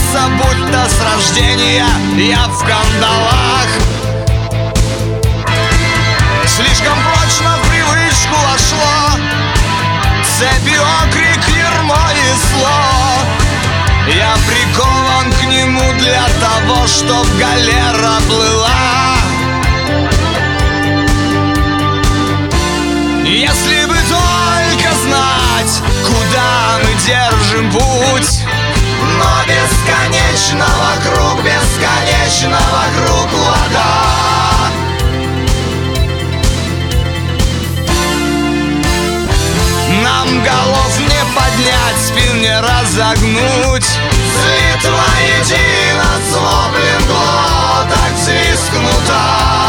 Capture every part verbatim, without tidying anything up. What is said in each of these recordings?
держаться, будто с рождения я в кандалах. Слишком прочно в привычку вошло, цепью окрик, ермо несло. Я прикован к нему для того, чтоб галера плыла. Если бы только знать, куда мы держим путь, но бесконечно вокруг, бесконечно вокруг вода. Нам голов не поднять, спин не разогнуть, слит воедино с воплем глоток свискнута.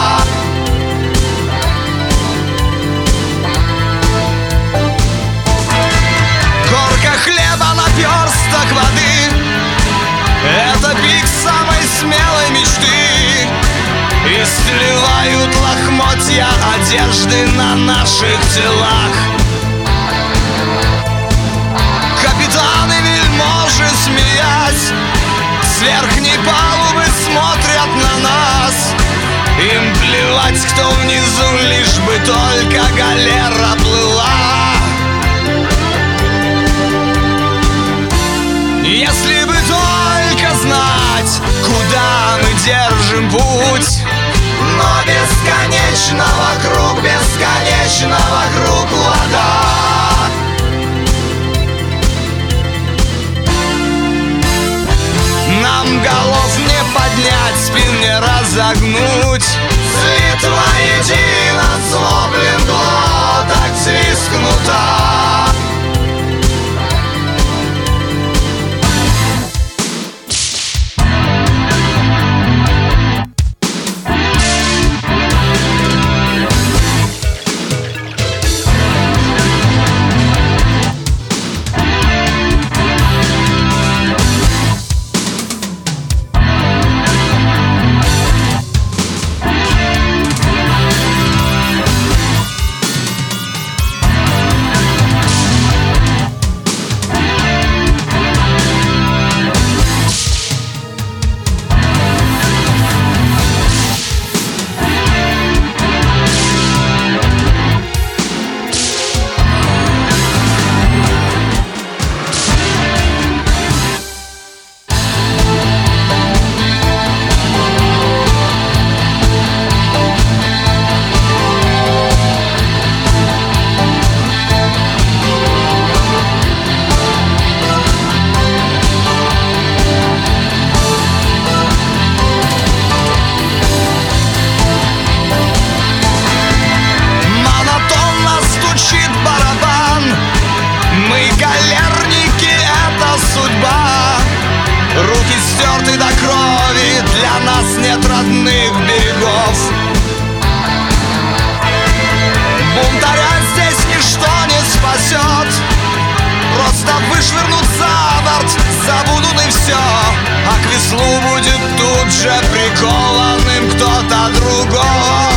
Горка хлеба, наперсток воды — это пик самой смелой мечты. И сливают лохмотья одежды на наших телах. Капитаны, вельможи, смеясь, с верхней палубы смотрят на нас. Им плевать, кто внизу, лишь бы только галера плыла. Если бы только знать, куда мы держим путь, но бесконечно вокруг, бесконечно вокруг вода. Нам голов не поднять, спин не разогнуть, слит воедино с воплем глоток свискнута. Руки стерты до крови, для нас нет родных берегов. Бунтаря здесь ничто не спасет, просто вышвырнут за борт, забудут и все. А к веслу будет тут же прикованным кто-то другой.